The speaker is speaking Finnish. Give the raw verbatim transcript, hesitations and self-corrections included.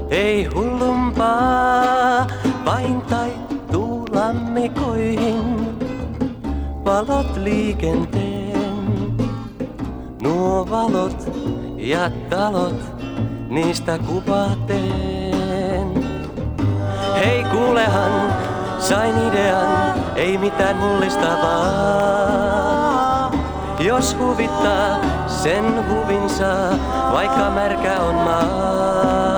Ei hullumpaa, vain taittuu lammikoihin valot liikenteen. Nuo valot ja talot, niistä kuva teen. Hei kuulehan, sain idean, ei mitään mullistavaa. Jos huvittaa, sen huvin saa, vaikka märkä on maa.